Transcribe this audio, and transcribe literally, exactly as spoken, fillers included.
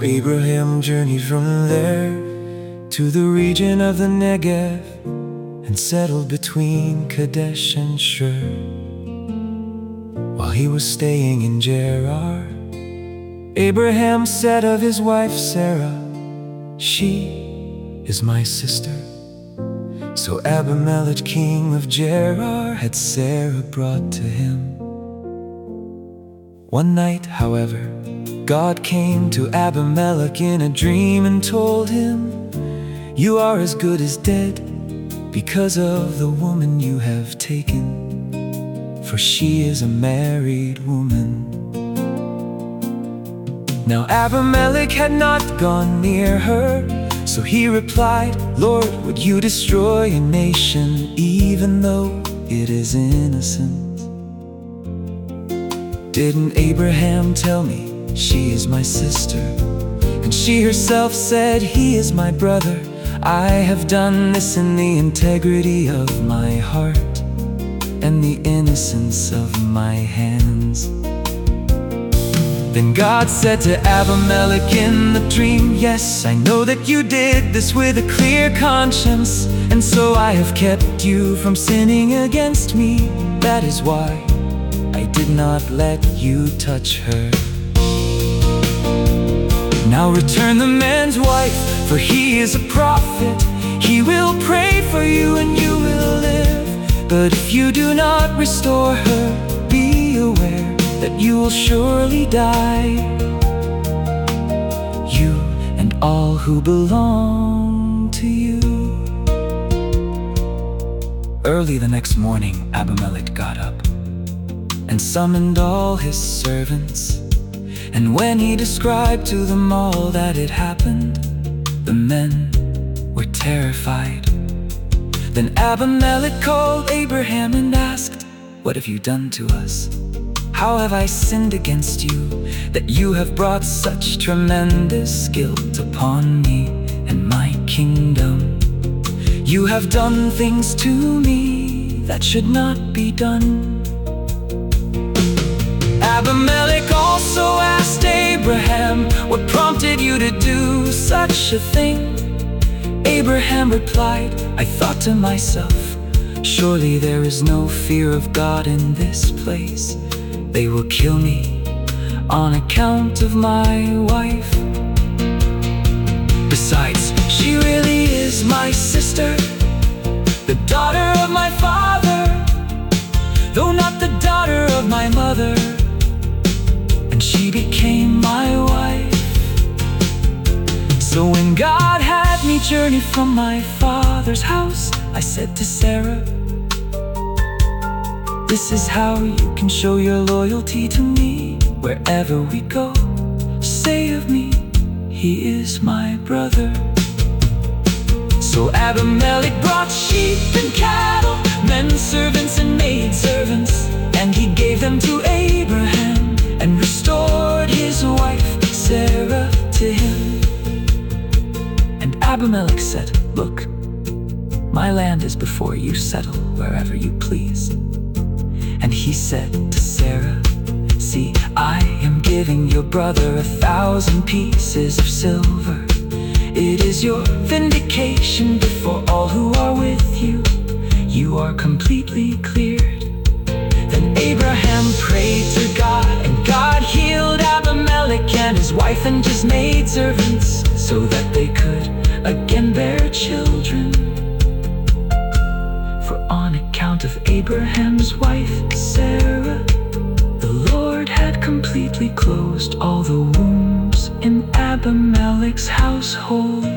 Abraham journeyed from there to the region of the Negev and settled between Kadesh and Shur. While he was staying in Gerar, Abraham said of his wife Sarah, "She is my sister." So Abimelech, king of Gerar, had Sarah brought to him. One night, however, God came to Abimelech in a dream and told him, "You are as good as dead because of the woman you have taken, for she is a married woman." Now Abimelech had not gone near her, so he replied, "Lord, would you destroy a nation even though it is innocent? Didn't Abraham tell me she is my sister? And she herself said he is my brother. I have done this in the integrity of my heart and the innocence of my hands." Then God said to Abimelech in the dream, "Yes, I know that you did this with a clear conscience, and so I have kept you from sinning against me. That is why I did not let you touch her. Now return the man's wife, for he is a prophet. He will pray for you and you will live. But if you do not restore her, be aware that you will surely die, you and all who belong to you." Early the next morning, Abimelech got up and summoned all his servants. And when he described to them all that had happened, the men were terrified. Then Abimelech called Abraham and asked, "What have you done to us? How have I sinned against you, that you have brought such tremendous guilt upon me and my kingdom? You have done things to me that should not be done." Abimelech also asked Abraham, "What prompted you to do such a thing?" Abraham replied, "I thought to myself, surely there is no fear of God in this place. They will kill me on account of my wife. Besides, she really is my sister, the daughter of my father, though not the daughter of my mother. And she became my wife. So when God had me journey from my father's house, I said to Sarah, 'This is how you can show your loyalty to me. Wherever we go, say of me, he is my brother.' So Abimelech brought sheep and cattle, men servants and maid servants, and he gave them to Abraham and restored his wife Sarah to him. And Abimelech said, 'Look, my land is before you, settle wherever you please.' And he said to Sarah, 'See, I am giving your brother a thousand pieces of silver. It is your vindication before all who are with you. You are completely cleared.' Then Abraham prayed to God, and God healed Abimelech and his wife and his maidservants, so that they could again bear children. For on account of Abraham's wife Sarah, the Lord had completely closed all the wombs in Abimelech's household.